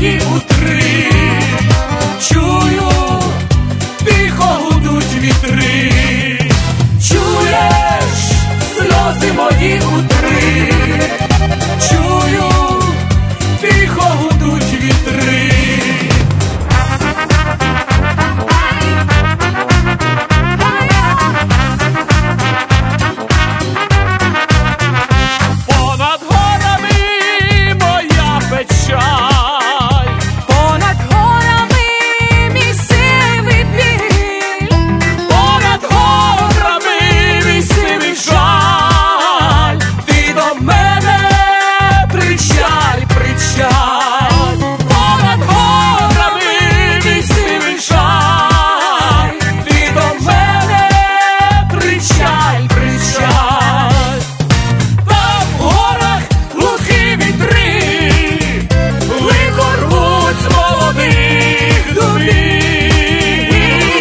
мої утри, чую, тихо гудуть вітри, чуєш сльози мої утри, чую, тихо гудуть вітри. Понад горами моя печаль, понад горами мій сивий біль, понад горами мій сивий жаль, ти до мене причаль, причаль, понад горами мій сивий жаль, ти до мене причаль, причаль. Там в горах глухі вітри, лихо рвуть з молодих дубів.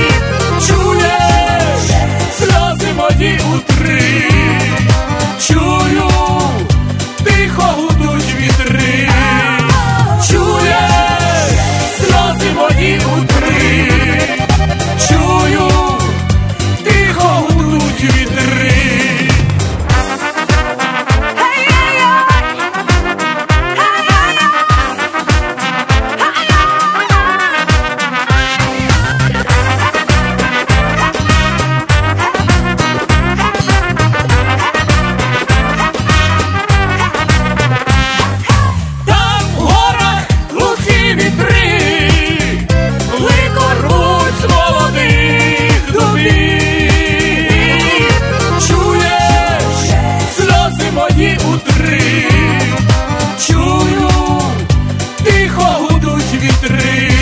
Чуєш сльози мої утри, чую, тихо гудуть вітри, чуєш сльози мої утри, чую, тихо гудуть вітри. Там в горах глухі вітри, лихо рвуть з молодих дубів. Чуєш сльози мої утри, чую, тихо гудуть вітри.